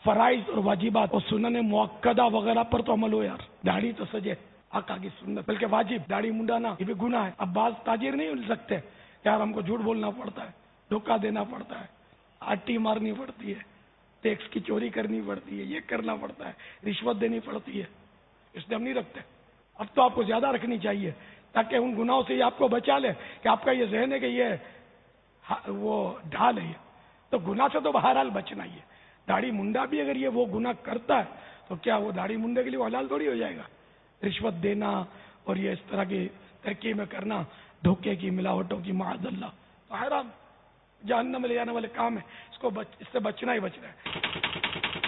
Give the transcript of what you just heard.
फराइज और वाजिबात और सुनने मुअक्कदा वगैरह पर तो अमल हो यार। दाढ़ी तो सजे आका की सुन्नत, बल्कि वाजिब। दाढ़ी मुंडाना ये भी गुनाह है। अब बाज ताजिर नहीं मिल सकते यार, हमको झूठ बोलना पड़ता है, धोखा देना पड़ता है, आटी मारनी पड़ती है, टैक्स की चोरी करनी पड़ती है, ये करना पड़ता है, रिश्वत देनी पड़ती है, इसलिए हम नहीं रखते। अब तो आपको ज्यादा रखनी चाहिए ताकि उन गुनाहों से ये आपको बचा ले कि आपका ये जहन है कि ये वो ढाल है। तो गुनाह से तो बहरहाल बचना ही है। दाढ़ी मुंडा भी अगर ये वो गुनाह करता है तो क्या वो दाढ़ी मुंडे के लिए हलाल थोड़ी हो जाएगा? रिश्वत देना और ये इस तरह की तरकीबें करना, धोखे की, मिलावटों की, माअज़ल्लाह, तो हराम, जहन्नम में ले जाने वाले काम है। इससे बचना ही बचना है।